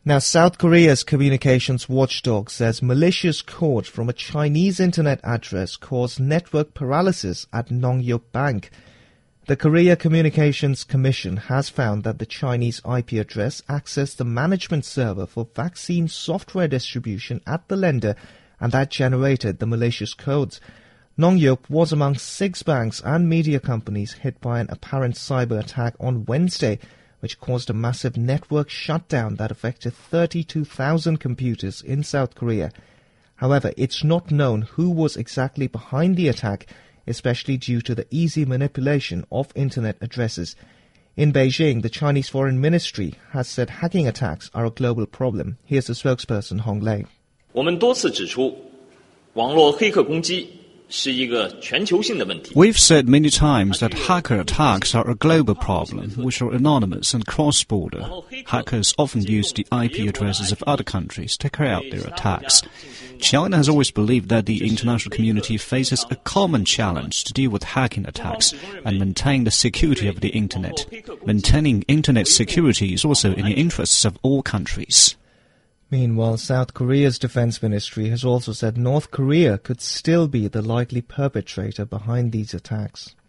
Now, South Korea's communications watchdog says malicious code from a Chinese internet address caused network paralysis at Nongyuk Bank. The Korea Communications Commission has found that the Chinese IP address accessed the management server for vaccine software distribution at the lender, and that generated the malicious codes. Nongyuk was among 6 banks and media companies hit by an apparent cyber attack on Wednesday, which caused a massive network shutdown that affected 32,000 computers in South Korea. However, it's not known who was exactly behind the attack, especially due to the easy manipulation of internet addresses. In Beijing, the Chinese Foreign Ministry has said hacking attacks are a global problem. Here's the spokesperson Hong Lei. 我们多次指出，网络黑客攻击是一个全球性的问题。 We've said many times that hacker attacks are a global problem, which are anonymous and cross-border. Hackers often use the IP addresses of other countries to carry out their attacks. China has always believed that the international community faces a common challenge to deal with hacking attacks and maintain the security of the internet. Maintaining internet security is also in the interests of all countries. Meanwhile, South Korea's defense ministry has also said North Korea could still be the likely perpetrator behind these attacks.